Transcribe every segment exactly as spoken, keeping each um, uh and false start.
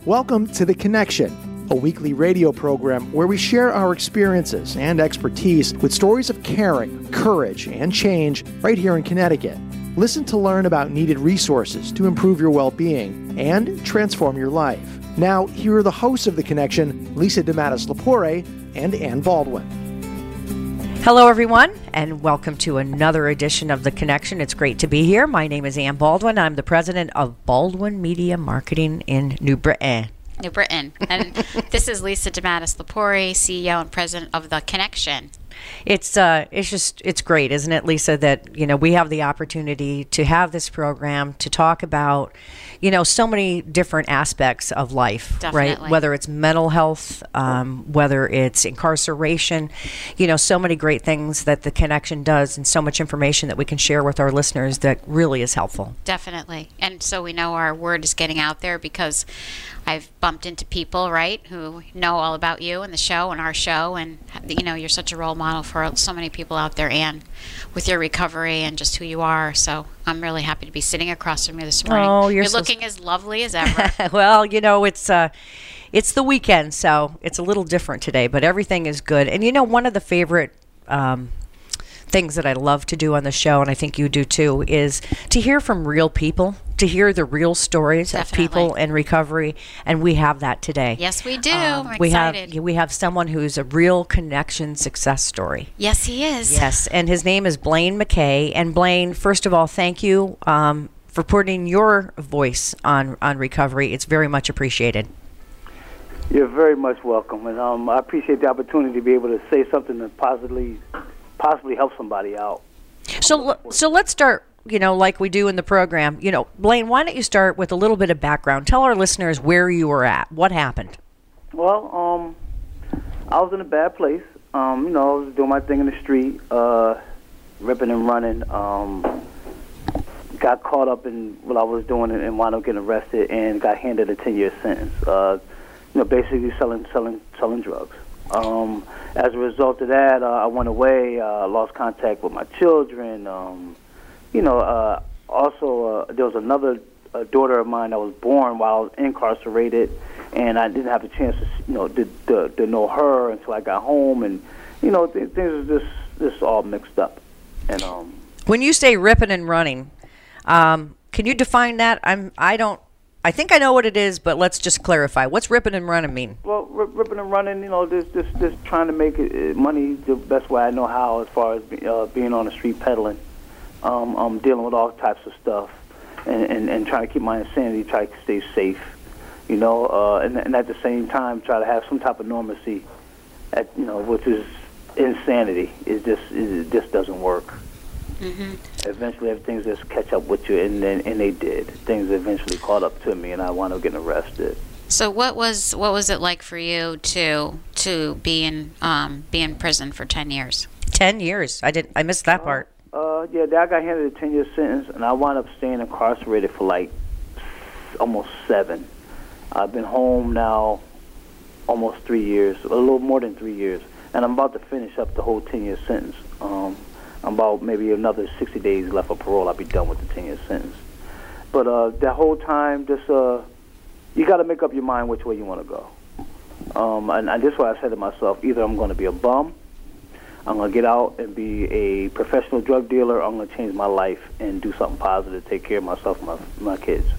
Welcome to The Connection, a weekly radio program where we share our experiences and expertise with stories of caring, courage, and change right here in Connecticut. Listen to learn about needed resources to improve your well-being and transform your life. Now, here are the hosts of The Connection, Lisa DeMatteis-Lepore and Ann Baldwin. Hello, everyone, and welcome to another edition of The Connection. It's great to be here. My name is Ann Baldwin. I'm the president of Baldwin Media Marketing in New Britain. New Britain. And this is Lisa DeMatteis-Lepore, C E O and president of The Connection. It's uh, it's just it's great, isn't it, Lisa? That you know we have the opportunity to have this program to talk about, you know, so many different aspects of life, Definitely. right? Whether it's mental health, um, whether it's incarceration, you know, so many great things that the Connection does, and so much information that we can share with our listeners that really is helpful. Definitely. And so we know our word is getting out there because I've bumped into people, right, who know all about you and the show and our show, and you know you're such a role model for so many people out there, Ann, with your recovery and just who you are. So I'm really happy to be sitting across from you this morning. Oh, you're, you're so looking as lovely as ever. Well, you know, it's uh, it's the weekend, so it's a little different today, but everything is good. And you know, one of the favorite um, things that I love to do on the show, and I think you do too, is to hear from real people, to hear the real stories Definitely. of people in recovery, and we have that today. Yes, we do. Um, I'm we excited. have we have someone who's a real Connection success story. Yes, he is. Yes, and his name is Blaine McKay. And Blaine, first of all, thank you um, for putting your voice on on recovery. It's very much appreciated. You're very much welcome, and um, I appreciate the opportunity to be able to say something that possibly possibly help somebody out. So, so let's start, you know, like we do in the program. You know, Blaine, why don't you start with a little bit of background? Tell our listeners where you were at. What happened? Well, um, I was in a bad place. Um, you know, I was doing my thing in the street, uh, ripping and running. Um, got caught up in what I was doing and wound up getting arrested and got handed a ten-year sentence. Uh, you know, basically selling, selling, selling drugs. Um, as a result of that, uh, I went away, uh, lost contact with my children. Um, you know, uh, also uh, there was another uh, daughter of mine that was born while I was incarcerated, and I didn't have a chance to, you know, to, to, to know her until I got home, and you know, th- things were just just all mixed up. And um, when you say ripping and running, um, can you define that? I'm I don't. I think I know what it is, but let's just clarify. What's ripping and running mean? Well, r- ripping and running, you know, just, just, just trying to make it, uh, money the best way I know how as far as be, uh, being on the street peddling, um, um, dealing with all types of stuff, and, and, and trying to keep my insanity, try to stay safe, you know, uh, and, and at the same time try to have some type of normalcy, at, you know, which is insanity. It just, it just doesn't work. Mm-hmm. Eventually, everything just catch up with you, and then and they did. Things eventually caught up to me, and I wound up getting arrested. So, what was what was it like for you to to be in um, be in prison for ten years? Ten years. I didn't. I missed that uh, part. Uh, yeah, I got handed a ten-year sentence, and I wound up staying incarcerated for like almost seven. I've been home now almost three years, a little more than three years, and I'm about to finish up the whole ten-year sentence. Um, I'm about maybe another sixty days left of parole. I'll be done with the ten-year sentence. But uh, that whole time, just uh, you got to make up your mind which way you want to go. Um, and, and this is why I said to myself, either I'm going to be a bum, I'm going to get out and be a professional drug dealer, or I'm going to change my life and do something positive, take care of myself and my, my kids.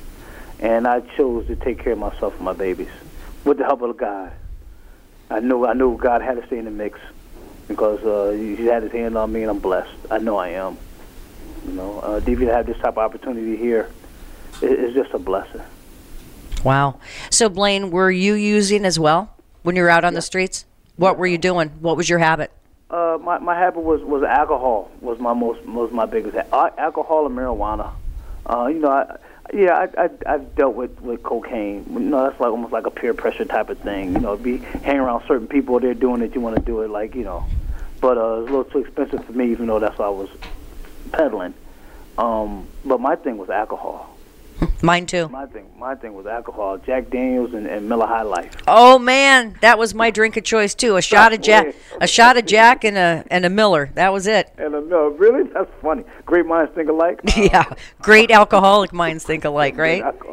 And I chose to take care of myself and my babies with the help of God. I knew I knew God had to stay in the mix, because uh, he had his hand on me, and I'm blessed. I know I am. You know, uh, to even have this type of opportunity here, it, it's just a blessing. Wow. So, Blaine, were you using as well when you were out on yeah. the streets? What yeah. were you doing? What was your habit? Uh, my my habit was, was alcohol. Was my most was my biggest ha- alcohol and marijuana. Uh, you know, I, yeah, I, I I've dealt with, with cocaine. You know, that's like almost like a peer pressure type of thing. You know, be hanging around certain people, they're doing it, you want to do it, like, you know. But uh, it's a little too expensive for me, even though that's what I was peddling. Um, but my thing was alcohol. Mine too. My thing, my thing was alcohol, Jack Daniels and, and Miller High Life. Oh man, that was my drink of choice too. A shot of Jack, a shot of Jack, and a and a Miller. That was it. And a Miller, really? That's funny. Great minds think alike. Yeah, great alcoholic minds think alike, right?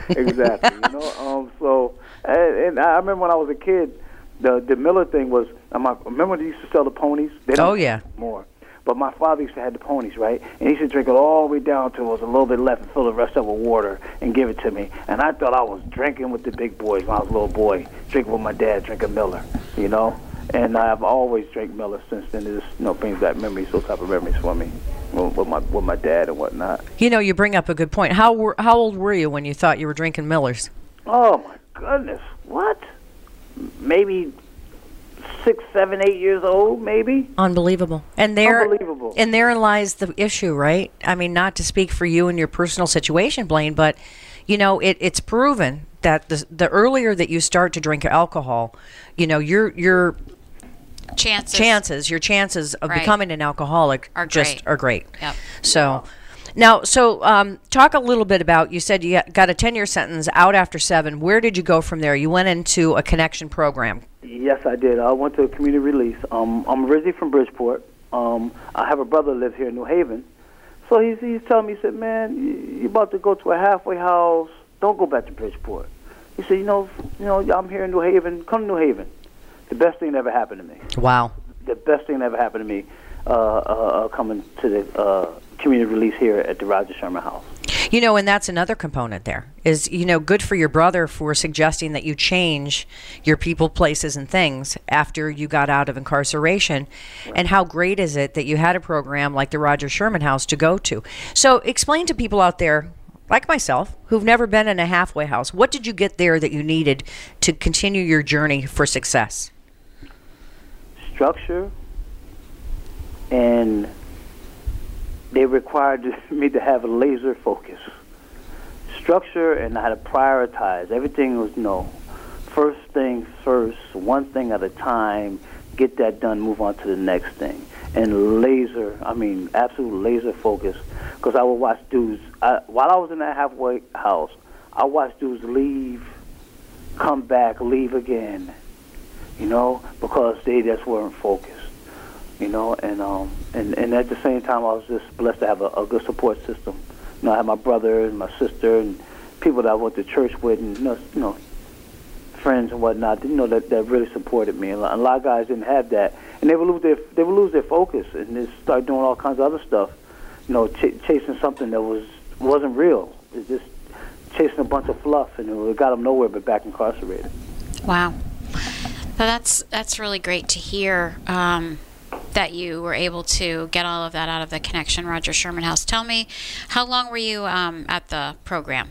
exactly. You know, um, so and, and I remember when I was a kid, the the Miller thing was. Um, I remember they used to sell the ponies. They don't Oh yeah. more. But my father used to have the ponies, right? And he used to drink it all the way down till it was a little bit left and fill the rest of it with water and give it to me. And I thought I was drinking with the big boys when I was a little boy, drinking with my dad, drinking Miller, you know? And I've always drank Miller since then. It just, you know, brings back memories, those type of memories for me with my with my dad and whatnot. You know, you bring up a good point. How were, how old were you when you thought you were drinking Millers? Oh, my goodness. What? Maybe six, seven, eight years old, maybe. Unbelievable. And there, Unbelievable. And therein lies the issue, right? I mean, not to speak for you and your personal situation, Blaine, but, you know, it, it's proven that the, the earlier that you start to drink alcohol, you know, your your Chances. chances, your chances of Right. becoming an alcoholic Are just great. are great. Yep. So, now, so um, talk a little bit about, you said you got a ten-year sentence out after seven. Where did you go from there? You went into a connection program. Yes, I did. I went to a community release. Um, I'm originally from Bridgeport. Um, I have a brother who lives here in New Haven. So he's, he's telling me, he said, man, you, you're about to go to a halfway house. Don't go back to Bridgeport. He said, you know, you know, I'm here in New Haven. Come to New Haven. The best thing that ever happened to me. Wow. The best thing that ever happened to me uh, uh, coming to the uh, community release here at the Roger Sherman House. You know, and that's another component there is, you know, good for your brother for suggesting that you change your people, places, and things after you got out of incarceration. Right. And how great is it that you had a program like the Roger Sherman House to go to? So explain to people out there, like myself, who've never been in a halfway house, what did you get there that you needed to continue your journey for success? Structure, and they required me to have a laser focus. Structure, and I had to prioritize. Everything was, you know, first thing first, one thing at a time, get that done, move on to the next thing. And laser, I mean, absolute laser focus, because I would watch dudes, I, while I was in that halfway house, I watched dudes leave, come back, leave again, you know, because they just weren't focused. You know, and um, and, and at the same time, I was just blessed to have a, a good support system. You know, I had my brother and my sister and people that I went to church with, and you know, you know friends and whatnot. You know, that, that really supported me. And a lot of guys didn't have that, and they would lose their they would lose their focus and they start doing all kinds of other stuff. You know, ch- chasing something that was wasn't real. It's just chasing a bunch of fluff, and it got them nowhere but back incarcerated. Wow. Well, that's that's really great to hear. Um, that you were able to get all of that out of the Connection Roger Sherman House. Tell me, how long were you um, at the program?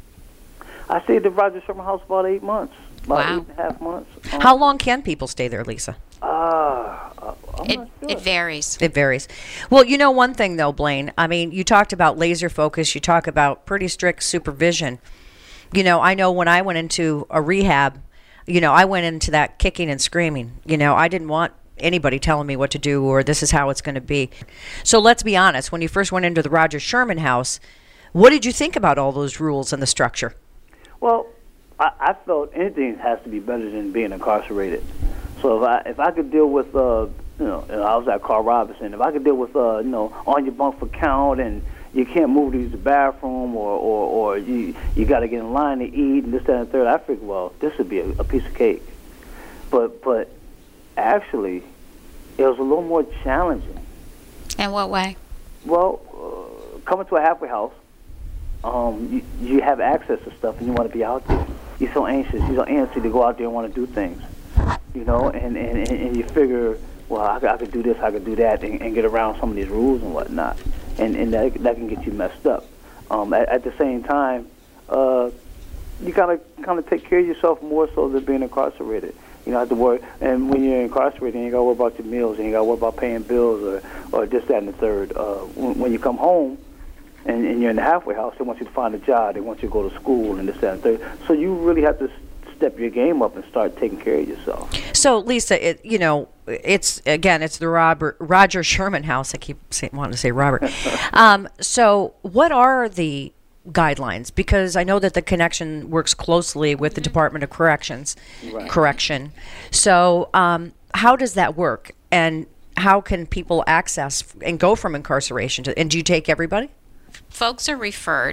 I stayed at the Roger Sherman House about eight months, about Wow. eight and a half months. Um, How long can people stay there, Lisa? Uh, uh, I'm It, not sure. it varies. It varies. Well, you know one thing, though, Blaine. I mean, you talked about laser focus. You talk about pretty strict supervision. You know, I know when I went into a rehab, you know, I went into that kicking and screaming. You know, I didn't want anybody telling me what to do or this is how it's going to be. So let's be honest. When you first went into the Roger Sherman House, what did you think about all those rules and the structure? Well, I, I felt anything has to be better than being incarcerated. So if I if I could deal with, uh, you know, I was at Carl Robinson. If I could deal with, uh, you know, on your bunk for count and you can't move to use the bathroom or, or, or you you got to get in line to eat and this, that, and the third, I figured, well, this would be a, a piece of cake. But but actually, it was a little more challenging. In what way? Well, uh, coming to a halfway house, um, you, you have access to stuff and you want to be out there. You're so anxious, you're so antsy to go out there and want to do things, you know, and, and, and you figure, well, I, I could do this, I could do that, and, and get around some of these rules and whatnot, and, and that, that can get you messed up. Um, at, at the same time, uh, you gotta kind of take care of yourself more so than being incarcerated. You don't have to worry, and when you're incarcerated, you got to worry about your meals, and you got to worry about paying bills, or, or this, that, and the third. Uh, when, when you come home, and, and you're in the halfway house, they want you to find a job, they want you to go to school, and this, that, and the third. So you really have to step your game up and start taking care of yourself. So, Lisa, it, you know, it's, again, it's the Robert, Roger Sherman House. I keep say, wanting to say Robert. um, so what are the guidelines? Because I know that the Connection works closely with the Department of Corrections, Right. correction. So um, how does that work? And how can people access and go from incarceration to, and do you take everybody? Folks are referred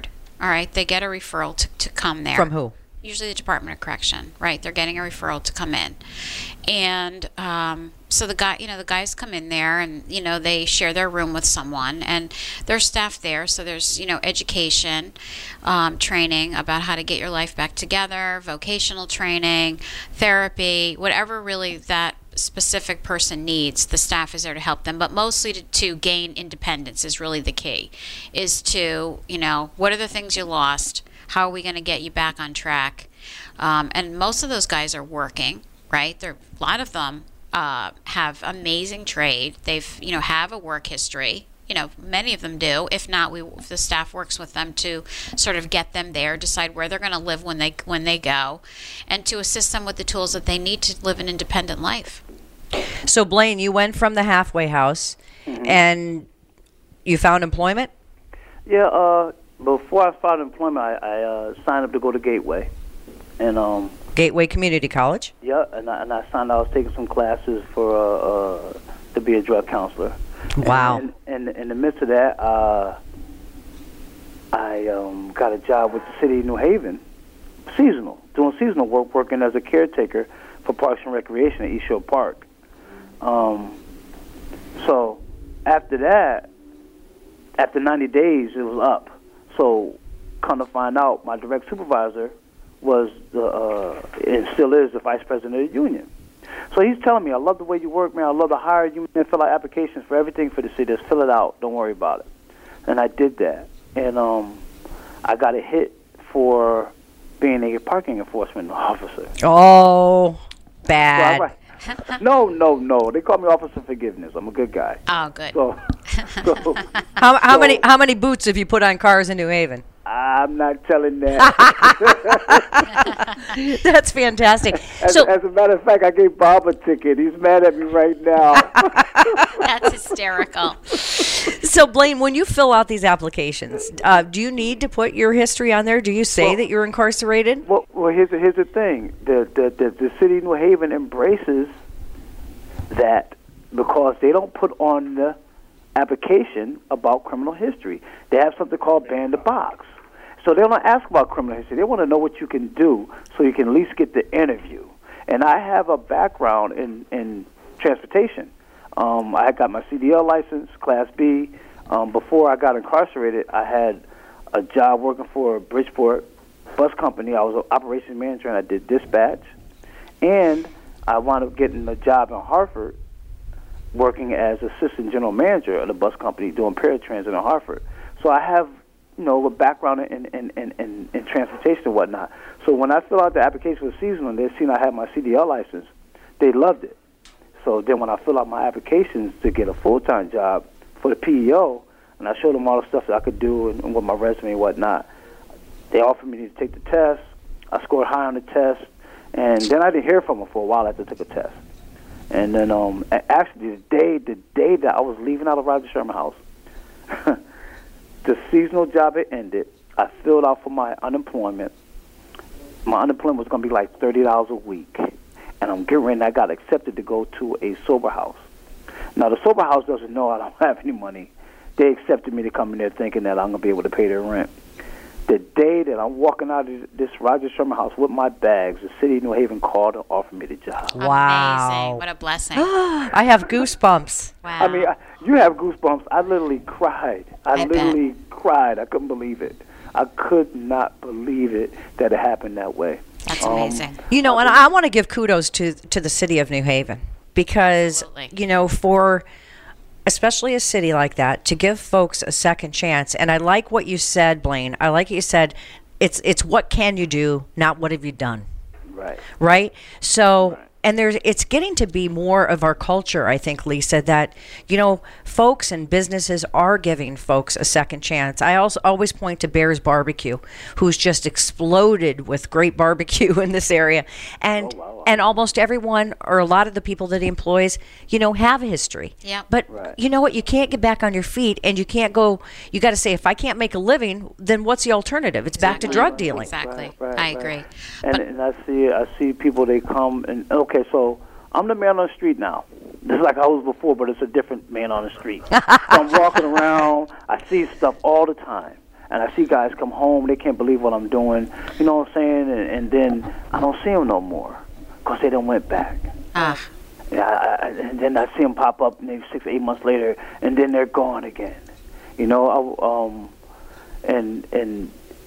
all right, they get a referral to, to come there. From who? Usually the Department of Correction, right? They're getting a referral to come in. And um, so the guy, you know, the guys come in there and, you know, they share their room with someone and there's staff there. So there's, you know, education, um, training about how to get your life back together, vocational training, therapy, whatever really that specific person needs, the staff is there to help them, but mostly to, to gain independence is really the key, is to, you know, what are the things you lost? How are we going to get you back on track? Um, and most of those guys are working, right? There, a lot of them uh, have amazing trade. They've, you know, have a work history. You know, many of them do. If not, we if the staff works with them to sort of get them there, decide where they're going to live when they when they go, and to assist them with the tools that they need to live an independent life. So, Blaine, you went from the halfway house, mm-hmm. and you found employment? Yeah. Uh, before I found employment, I, I uh, signed up to go to Gateway, and um. Gateway Community College. Yeah, and I, and I signed. I was taking some classes for uh, uh, to be a drug counselor. Wow. And, and, and in the midst of that, uh, I um, got a job with the city of New Haven, seasonal, doing seasonal work, working as a caretaker for Parks and Recreation at East Shore Park. Um, so after that, after ninety days, it was up. So come to find out, my direct supervisor was the, uh, and still is, the vice president of the union. So he's telling me, I love the way you work, man. I love to hire you and fill out applications for everything for the city. Just fill it out. Don't worry about it. And I did that. And um, I got a hit for being a parking enforcement officer. Oh, bad. So I, no, no, no. They call me Officer Forgiveness. I'm a good guy. Oh, good. So, so, how how so, many how many boots have you put on cars in New Haven? I'm not telling that. That's fantastic. As, so, as a matter of fact, I gave Bob a ticket. He's mad at me right now. That's hysterical. So, Blaine, when you fill out these applications, uh, do you need to put your history on there? Do you say well, that you're incarcerated? Well, well here's, the, here's the thing. The, the, the, the city of New Haven embraces that because they don't put on the application about criminal history. They have something called ban the box. So they don't ask about criminal history. They want to know what you can do so you can at least get the interview. And I have a background in, in transportation. Um, I got my C D L license, Class B. Um, before I got incarcerated, I had a job working for a Bridgeport bus company. I was an operations manager, and I did dispatch. And I wound up getting a job in Hartford working as assistant general manager of the bus company doing paratransit in Hartford. So I have, you know, a background in, in, in, in, in transportation and whatnot. So when I fill out the application for seasonal and they seen I had my C D L license, they loved it. So then when I fill out my applications to get a full-time job for the P E O, and I showed them all the stuff that I could do and, and with my resume and whatnot, they offered me to take the test. I scored high on the test, and then I didn't hear from them for a while after I took a test. And then um, actually the day, the day that I was leaving out of Roger Sherman House, the seasonal job had ended. I filled out for my unemployment. My unemployment was going to be like thirty dollars a week. And I'm getting ready, and I got accepted to go to a sober house. Now, the sober house doesn't know I don't have any money. They accepted me to come in there thinking that I'm going to be able to pay their rent. The day that I'm walking out of this Roger Sherman House with my bags, the city of New Haven called and offered me the job. Wow. Amazing. What a blessing. I have goosebumps. Wow. I mean, I, you have goosebumps. I literally cried. I, I literally bet. cried. I couldn't believe it. I could not believe it that it happened that way. That's Um, amazing. You know, and I want to give kudos to to the city of New Haven because, Absolutely. you know, for especially a city like that, to give folks a second chance. And I like what you said, Blaine. I like what you said. It's it's what can you do, not what have you done. Right. Right? So, Right. and there's it's getting to be more of our culture, I think, Lisa, that, you know, folks and businesses are giving folks a second chance. I also always point to Bear's Barbecue, who's just exploded with great barbecue in this area. And Oh, wow. and almost everyone or a lot of the people that he employs, you know, have a history. Yep. But Right. you know what? You can't get back on your feet, and you can't go, you got to say, if I can't make a living, then what's the alternative? It's back to Exactly. drug dealing. Exactly. Right, right, I right. agree. And, But- and I see I see people, they come and, okay, so I'm the man on the street now. This is like I was before, but it's a different man on the street. So I'm walking around. I see stuff all the time. and I see guys come home, they can't believe what I'm doing, you know what I'm saying? And, and then I don't see them no more because they done went back. Ah. Yeah, I, I, and then I see them pop up maybe six, eight months later, and then they're gone again. You know, I, um, and and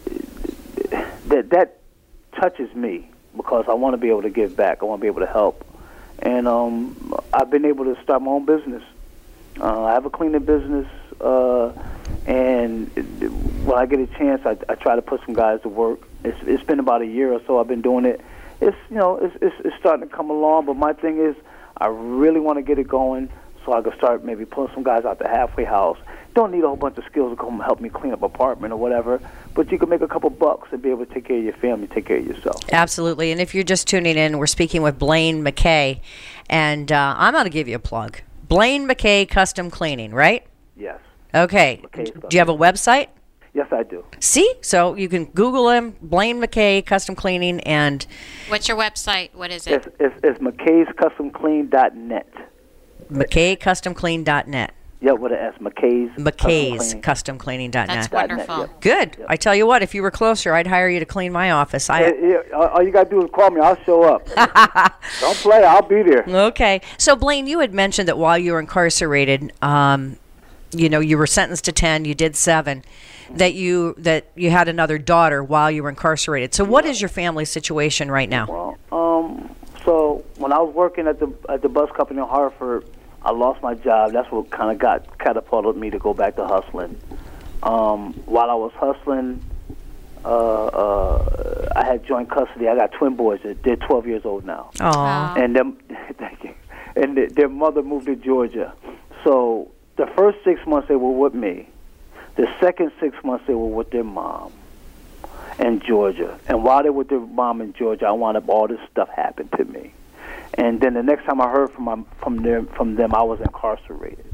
that that touches me because I want to be able to give back. I want to be able to help, and um, I've been able to start my own business. Uh, I have a cleaning business, uh, and when I get a chance, I, I try to put some guys to work. It's, it's been about a year or so I've been doing it. It's you know it's, it's it's starting to come along, but my thing is I really want to get it going so I can start maybe pulling some guys out the halfway house. Don't need a whole bunch of skills to come help me clean up an apartment or whatever, but you can make a couple bucks and be able to take care of your family, take care of yourself. Absolutely. And if you're just tuning in, we're speaking with Blaine McKay, and uh, I'm going to give you a plug. Blaine McKay Custom Cleaning, right? Yes. Okay. McKay's Do you have a website? Yes, I do. See? So you can Google him, Blaine McKay Custom Cleaning, and... What's your website? What is it? It's, it's, it's mckays custom clean dot net. mckay custom clean dot net. Yeah, with an S. McKay's. mckays custom cleaning dot net. That's wonderful. Net, yeah. Good. Yep. I tell you what, if you were closer, I'd hire you to clean my office. I... Yeah, yeah, all you got to do is call me. I'll show up. Don't play. I'll be there. Okay. So, Blaine, you had mentioned that while you were incarcerated, um, you know, you were sentenced to ten, you did seven, that you that you had another daughter while you were incarcerated. So what is your family situation right now? Well, um, so when I was working at the at the bus company in Hartford, I lost my job. That's what kind of got catapulted me to go back to hustling. Um, while I was hustling, uh, uh, I had joint custody. I got twin boys. They're twelve years old now. Aww. And them, thank you. And the, their mother moved to Georgia. So the first six months they were with me. The second six months they were with their mom in Georgia. And while they were with their mom in Georgia, I wound up all this stuff happened to me. And then the next time I heard from my, from them, from them, I was incarcerated.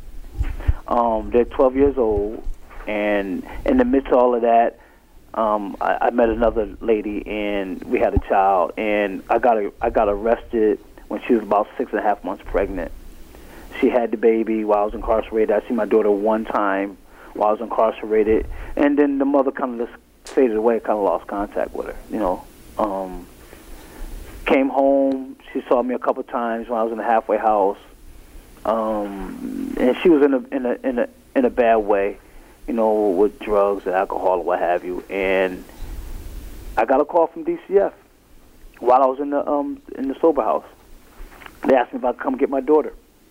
Um, they're twelve years old, and in the midst of all of that, um, I, I met another lady, and we had a child. And I got a, I got arrested when she was about six and a half months pregnant. She had the baby while I was incarcerated. I see my daughter one time while I was incarcerated, and then the mother kind of just faded away, kind of lost contact with her, you know. Um, came home, she saw me a couple times when I was in the halfway house, um, and she was in a in a in a in a bad way, you know, with drugs and alcohol or what have you. And I got a call from D C F while I was in the um in the sober house. They asked me if I'd come get my daughter,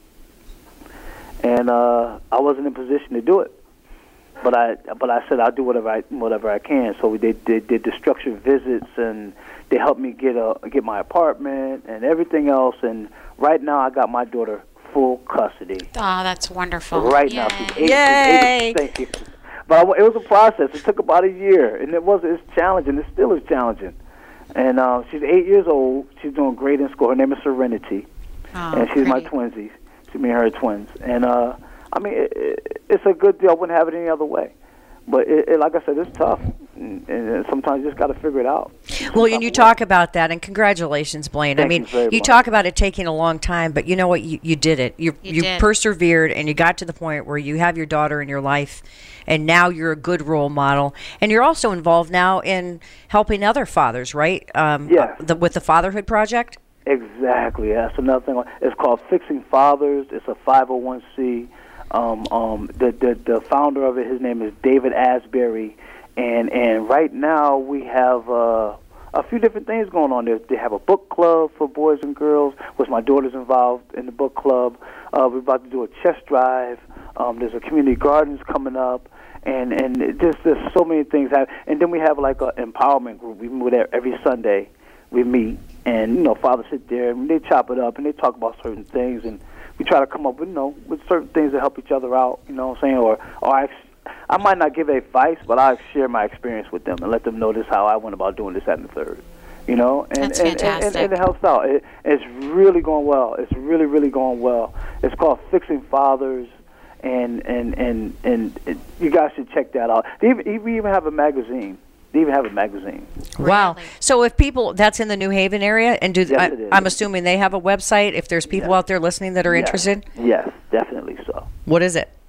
and uh, I wasn't in position to do it. But I, but I said I'll do whatever I, whatever I can. So they, they did the structured visits, and they helped me get a, get my apartment and everything else. And right now, I got my daughter full custody. Oh, that's wonderful. Right Yay. now, she's eight. Yay! She's eight, thank you. But I, it was a process. It took about a year, and it was it's challenging. It still is challenging. And uh, she's eight years old. She's doing great in school. Her name is Serenity, Oh, and she's my pretty. twinsie. She, me and her are twins, and. uh I mean, it, it, it's a good deal. I wouldn't have it any other way. But it, it, like I said, it's tough. And, and sometimes you just got to figure it out. Well, and you talk about that, and congratulations, Blaine. Thank I mean, you very you much. talk about it taking a long time, but you know what? You, you did it. You, You you did. persevered, and you got to the point where you have your daughter in your life, and now you're a good role model. And you're also involved now in helping other fathers, right? Um, Yes. uh, the, with the Fatherhood Project? Exactly. That's another thing. It's called Fixing Fathers. It's a five oh one c. Um, um, the, the the founder of it, his name is David Asbury, and and right now we have uh, a few different things going on there. They have a book club for boys and girls, which my daughter's involved in the book club. Uh, we're about to do a chess drive. Um, there's a community gardens coming up, and and just there's so many things. Have, and then we have like an empowerment group. We meet there every Sunday. We meet, and you know, fathers sit there and they chop it up and they talk about certain things, and we try to come up with, you know, with certain things to help each other out, you know what I'm saying? Or, or I, I might not give advice, but I share my experience with them and let them know this how I went about doing this, that, and the third, you know? And, That's and, and, fantastic. and, and it helps out. It, it's really going well. It's really, really going well. It's called Fixing Fathers, and and, and, and it, you guys should check that out. They even, we even have a magazine. They even have a magazine. Wow. Really? So if people, that's in the New Haven area, and do Yes, I, it is. I'm assuming they have a website, if there's people Yeah. out there listening that are Yes. interested? Yes, definitely so. What is it?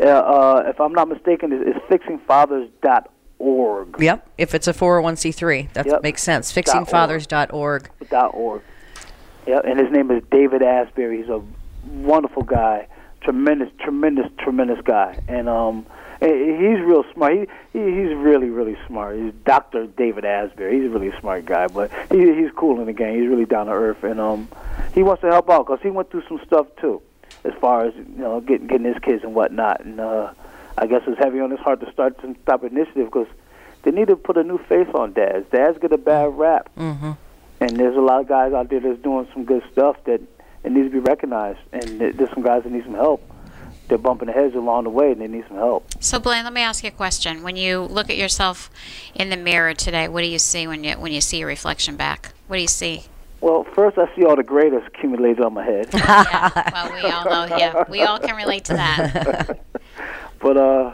Uh, uh, if I'm not mistaken, it's, it's fixing fathers dot org. Yep. If it's a four oh one c three, that Yep. makes sense. fixing fathers dot org. Dot org. Yeah, and his name is David Asbury. He's a wonderful guy, tremendous, tremendous, tremendous guy, and um, he's real smart. He, he he's really, really smart. He's Doctor David Asbury. He's a really smart guy, but he, he's cool in the game. He's really down to earth, and um, he wants to help out because he went through some stuff too, as far as you know, getting getting his kids and whatnot. And uh, I guess it's heavy on his heart to start some type of initiative because they need to put a new face on dads. Dads get a bad rap. Mm-hmm. And there's a lot of guys out there that's doing some good stuff that it needs to be recognized. And there's some guys that need some help. They're bumping their heads along the way, and they need some help. So, Blaine, let me ask you a question. When you look at yourself in the mirror today, what do you see when you when you see your reflection back? What do you see? Well, first I see all the gray that's accumulated on my head. Yeah, well, we all know. Yeah, we all can relate to that. But uh,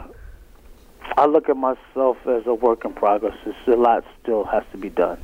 I look at myself as a work in progress. There's a lot still has to be done.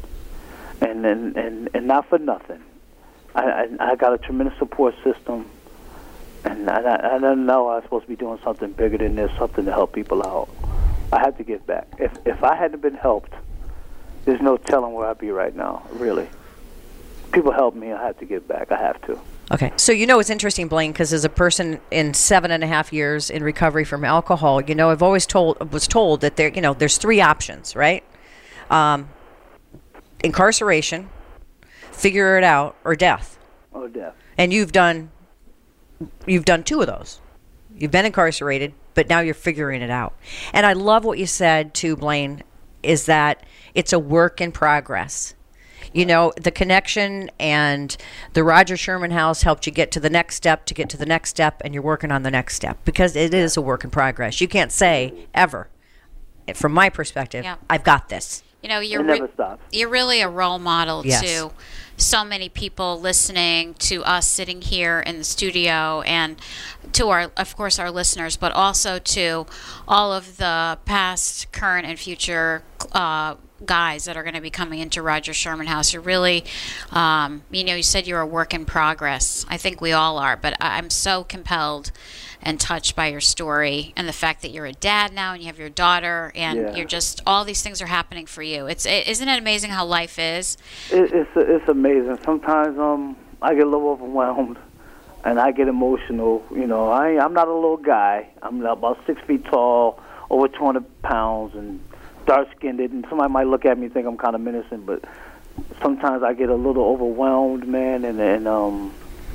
And and, and, and not for nothing. I, I I got a tremendous support system, and I, I, I don't know I'm supposed to be doing something bigger than this, something to help people out. I have to give back. If if I hadn't been helped, there's no telling where I'd be right now, really. People help me, I have to give back. I have to. Okay. So, you know, it's interesting, Blaine, because as a person in seven and a half years in recovery from alcohol, you know, I've always told, was told that there, you know, there's three options, right? Um, incarceration, figure it out, or death. Or death. And you've done, you've done two of those. You've been incarcerated, but now you're figuring it out. And I love what you said too, Blaine, is that it's a work in progress. You know, the connection and the Roger Sherman House helped you get to the next step, to get to the next step, and you're working on the next step because it is a work in progress. You can't say ever, from my perspective, Yeah. I've got this. You know, you're It never re- stops. you're really a role model Yes. to so many people listening, to us sitting here in the studio, and to our, of course, our listeners, but also to all of the past, current, and future uh, guys that are going to be coming into Roger Sherman House. You're really, um, you know, you said you're a work in progress. I think we all are, but I- I'm so compelled and touched by your story and the fact that you're a dad now and you have your daughter and Yeah. you're just, all these things are happening for you. It's it, isn't it amazing how life is? It, it's it's amazing. Sometimes um I get a little overwhelmed, and I get emotional. You know, I I'm not a little guy. I'm about six feet tall, over two hundred pounds, and dark skinned. And somebody might look at me and think I'm kind of menacing, but sometimes I get a little overwhelmed, man, and and um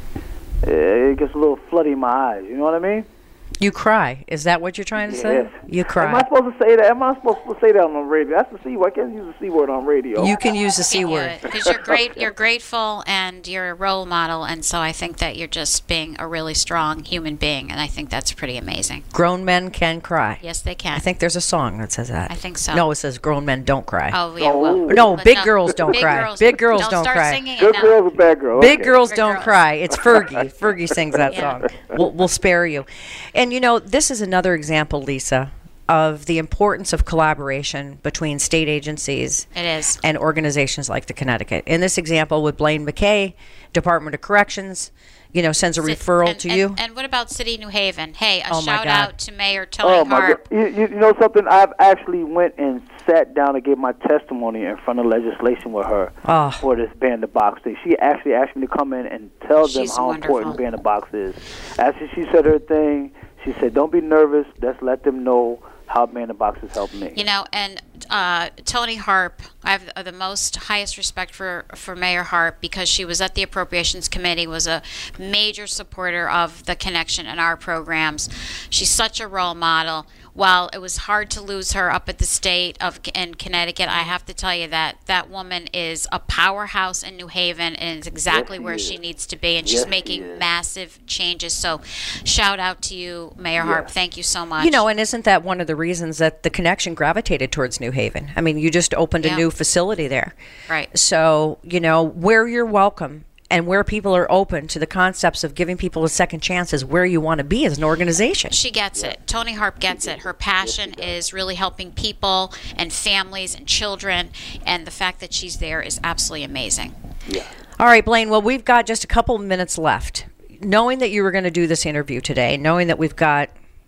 it gets a little floody in my eyes. You know what I mean? You cry. Is that what you're trying to say? Yes. You Am I cry. supposed to say that? Am I supposed to say that on the radio? That's the C word. I can't use the C word on radio. You can use the C word. Because you're great, you're grateful, and you're a role model, and so I think that you're just being a really strong human being, and I think that's pretty amazing. Grown men can cry. Yes, they can. I think there's a song that says that. I think so. No, it says grown men don't cry. Oh yeah. Well, No, but big girls don't big cry. Girls, Big girls don't start cry. Singing it Good now. girls or bad girls? Big Okay. girls Big don't girls. cry. It's Fergie. Fergie sings that Yeah. song. We'll, we'll spare you. And, you know, this is another example, Lisa, of the importance of collaboration between state agencies It is. and organizations like the Connecticut. In this example with Blaine McKay, Department of Corrections, you know, sends a Sit- referral and, to and, you. And what about City New Haven? Hey, a Oh, my shout God. out to Mayor Tony Oh my Harp. God! You, you you know something? I've actually went and sat down and gave my testimony in front of legislation with her Oh. for this ban the box thing. She actually asked me to come in and tell them She's how wonderful. important ban the box is. After she said her thing, she said, "Don't be nervous. Let's let them know how ban the box has helped me." You know, and uh, Tony Harp, I have the most highest respect for, for Mayor Harp because she was at the Appropriations Committee, was a major supporter of the connection in our programs. She's such a role model. While it was hard to lose her up at the state of in Connecticut, I have to tell you that that woman is a powerhouse in New Haven and is exactly Yes, she where is. she needs to be, and Yes, she's she making is. massive changes. So, shout out to you, Mayor Harp. Yes. Thank you so much. You know, and isn't that one of the reasons that the connection gravitated towards New Haven? I mean, you just opened a Yeah. new facility there. Right. So, you know, where you're welcome and where people are open to the concepts of giving people a second chance is where you want to be as an organization. She gets it. Tony Harp gets it. Her passion is really helping people and families and children, and the fact that she's there is absolutely amazing. Yeah. All right, Blaine, well, we've got just a couple minutes left. Knowing that you were going to do this interview today, knowing that we've got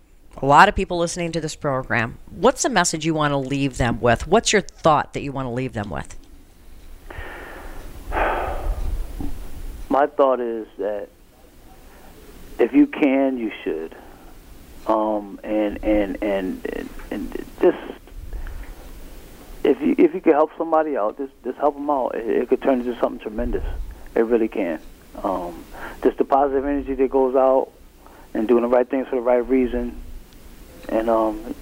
a lot of people listening to this program. What's the message you want to leave them with? What's your thought that you want to leave them with? My thought is that if you can, you should. Um, and, and, and, and, and just, if you, if you could help somebody out, just, just help them out. It, it could turn into something tremendous. It really can. Um, just the positive energy that goes out and doing the right things for the right reason, and um,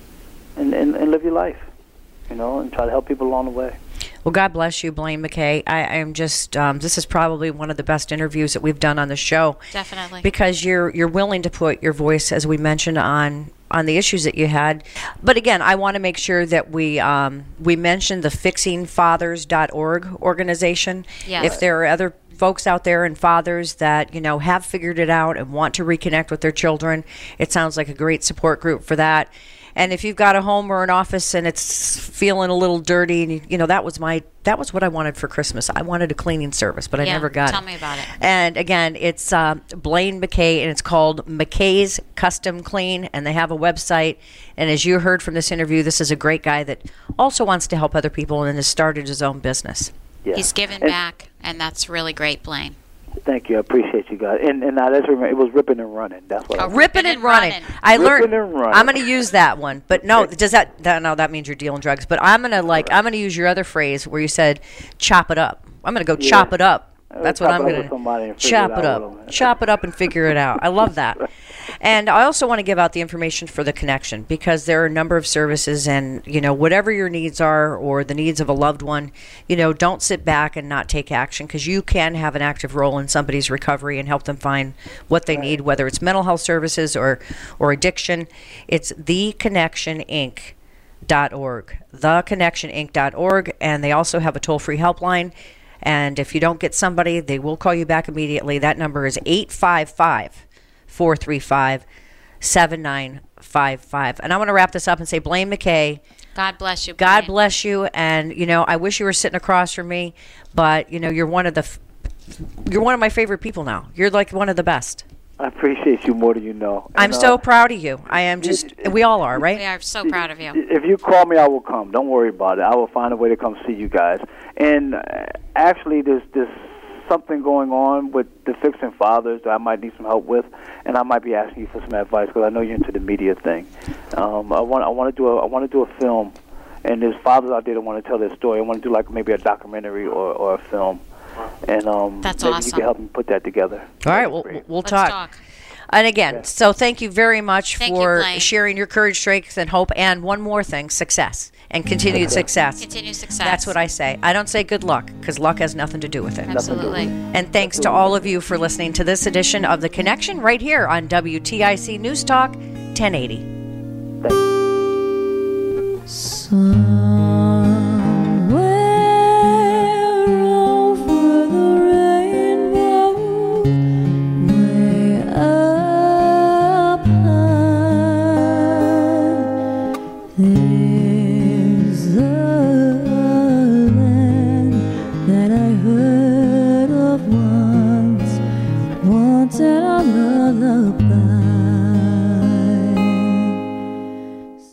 and, and, and live your life, you know, and try to help people along the way. Well, God bless you, Blaine McKay. I, I am just, um, this is probably one of the best interviews that we've done on the show. Definitely. Because you're you're willing to put your voice, as we mentioned, on on the issues that you had. But again, I want to make sure that we um, we mention the fixing fathers dot org organization. Yes. If there are other folks out there and fathers that, you know, have figured it out and want to reconnect with their children, it sounds like a great support group for that. And if you've got a home or an office and it's feeling a little dirty, and you, you know, that was my that was what I wanted for Christmas. I wanted a cleaning service, but I Yeah, never got it. tell me about it. And again, it's uh, Blaine McKay, and it's called McKay's Custom Clean, and they have a website. And as you heard from this interview, this is a great guy that also wants to help other people and has started his own business. Yeah. He's given And- back, and that's really great, Blaine. Thank you. I appreciate you guys. And and now let's remember, it was ripping and running. That's what I Oh, was. Ripping and running. running. I Ripping learned. and running. I'm going to use that one, but no. Does that, that? No, that means you're dealing drugs. But I'm going to like. I'm going to use your other phrase where you said, "Chop it up." I'm going to go Yeah. chop it up. Uh, That's what chop I'm it up going with somebody to and figure chop it it out up. with 'em. Chop it up and figure it out. I love that. And I also want to give out the information for the connection, because there are a number of services, and you know, whatever your needs are or the needs of a loved one, you know, don't sit back and not take action, because you can have an active role in somebody's recovery and help them find what they need, whether it's mental health services or or addiction. It's the connection inc dot org, the connection inc dot org, and they also have a toll-free helpline. And if you don't get somebody, they will call you back immediately. That number is eight five five, four three five, seven nine five five. And I want to wrap this up and say, Blaine McKay, God bless you, God Blaine. bless you. And, you know, I wish you were sitting across from me, but, you know, you're one of the, f- you're one of my favorite people now. You're like one of the best. I appreciate you more than you know. I'm And, uh, so proud of you. I am just, we all are, We right? are so proud of you. If you call me, I will come. Don't worry about it. I will find a way to come see you guys. And uh, actually, there's there's something going on with the Fixing Fathers that I might need some help with, and I might be asking you for some advice, because I know you're into the media thing. Um, I want I want to do a I want to do a film, and there's fathers out there that want to tell their story. I want to do like maybe a documentary or, or a film, and um, That's maybe awesome. you can help me put that together. All right, we'll, Great. we'll Let's talk. talk. And again, so thank you very much Thank you, for Blaine. sharing your courage, strength, and hope. And one more thing, success and continued success. Continue success. That's what I say. I don't say good luck, because luck has nothing to do with it. Absolutely. And thanks to all of you for listening to this edition of The Connection right here on W T I C News Talk ten eighty. Thank you. Sun